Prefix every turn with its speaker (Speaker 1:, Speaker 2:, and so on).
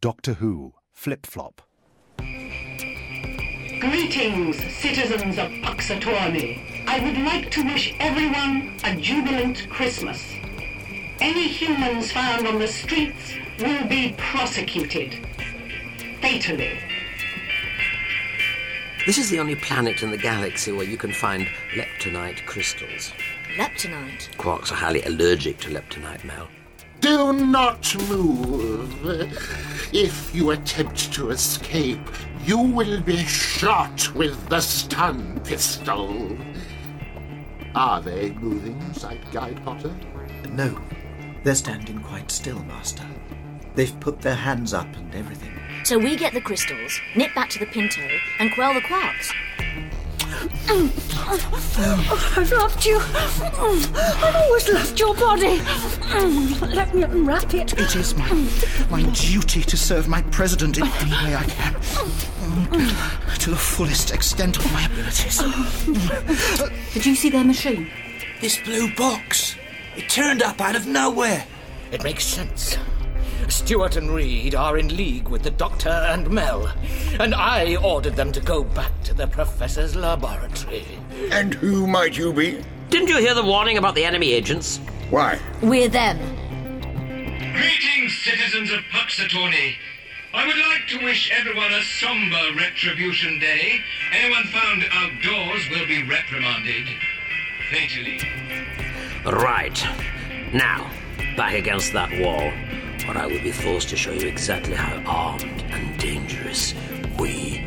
Speaker 1: Doctor Who, Flip-Flop.
Speaker 2: Greetings, citizens of Puxatorney. I would like to wish everyone a jubilant Christmas. Any humans found on the streets will be prosecuted. Fatally.
Speaker 3: This is the only planet in the galaxy where you can find leptonite crystals.
Speaker 4: Leptonite?
Speaker 3: Quarks are highly allergic to leptonite, Mel.
Speaker 5: Do not move. If you attempt to escape, you will be shot with the stun pistol. Are they moving, Sight Guide Potter?
Speaker 6: No, they're standing quite still, Master. They've put their hands up and everything.
Speaker 4: So we get the crystals, nip back to the Pinto, and quell the quarks.
Speaker 7: I've loved you. I've always loved your body. Let me unwrap it.
Speaker 6: It is my duty to serve my president in any way I can. To the fullest extent of my abilities.
Speaker 7: Did you see their machine?
Speaker 8: This blue box. It turned up out of nowhere.
Speaker 9: It makes sense. Stuart and Reed are in league with the Doctor and Mel, and I ordered them to go back to the Professor's laboratory.
Speaker 5: And who might you be?
Speaker 3: Didn't you hear the warning about the enemy agents?
Speaker 5: Why?
Speaker 4: We're them.
Speaker 10: Greetings, citizens of Puxatorney. I would like to wish everyone a somber Retribution Day. Anyone found outdoors will be reprimanded. Fatally.
Speaker 3: Right. Now, back against that wall, or I will be forced to show you exactly how armed and dangerous we